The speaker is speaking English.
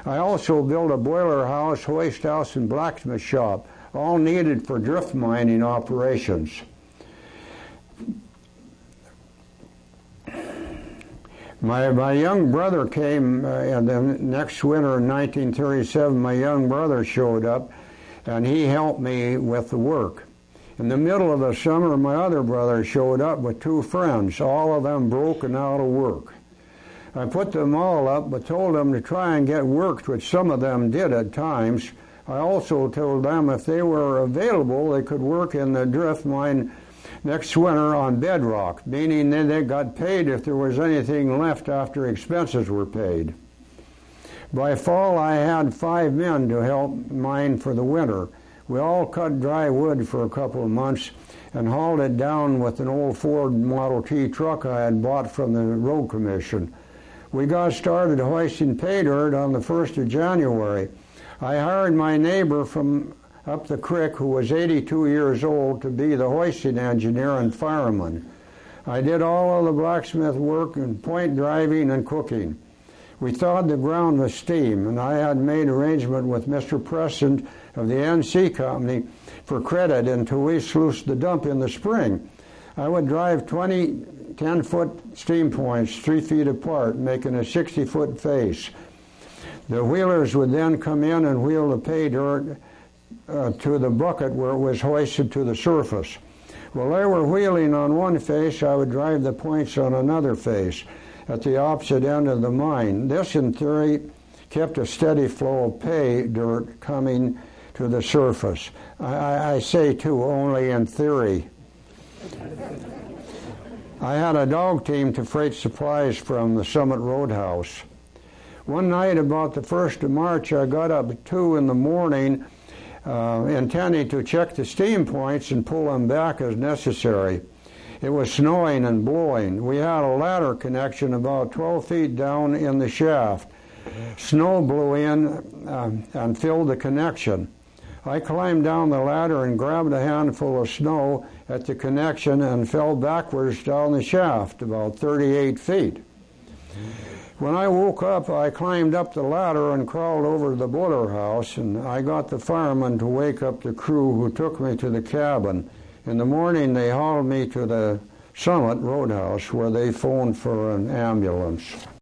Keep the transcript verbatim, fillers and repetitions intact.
I also built a boiler house, hoist house, and blacksmith shop, all needed for drift mining operations. My, my young brother came, uh, and the next winter in nineteen thirty-seven, my young brother showed up, and he helped me with the work. In the middle of the summer, my other brother showed up with two friends, all of them broken out of work. I put them all up, but told them to try and get work, which some of them did at times. I also told them if they were available, they could work in the drift mine next winter on bedrock, meaning that they got paid if there was anything left after expenses were paid. By fall, I had five men to help mine for the winter. We all cut dry wood for a couple of months and hauled it down with an old Ford Model T truck I had bought from the Road Commission. We got started hoisting pay dirt on the first of January. I hired my neighbor from up the creek, who was eighty-two years old, to be the hoisting engineer and fireman. I did all of the blacksmith work and point driving and cooking. We thawed the ground with steam, and I had made arrangement with Mister Preston of the N C Company for credit until we sluiced the dump in the spring. I would drive twenty ten-foot steam points three feet apart, making a sixty-foot face. The wheelers would then come in and wheel the pay dirt uh, to the bucket where it was hoisted to the surface. While they were wheeling on one face, I would drive the points on another face at the opposite end of the mine. This, in theory, kept a steady flow of pay dirt coming to the surface. I, I say, too, only in theory. I had a dog team to freight supplies from the Summit Roadhouse. One night about the first of March, I got up at two in the morning uh, intending to check the steam points and pull them back as necessary. It was snowing and blowing. We had a ladder connection about twelve feet down in the shaft. Snow blew in um, and filled the connection. I climbed down the ladder and grabbed a handful of snow at the connection and fell backwards down the shaft, about thirty-eight feet. When I woke up, I climbed up the ladder and crawled over to the boiler house, and I got the fireman to wake up the crew, who took me to the cabin. In the morning, they hauled me to the Summit Roadhouse, where they phoned for an ambulance.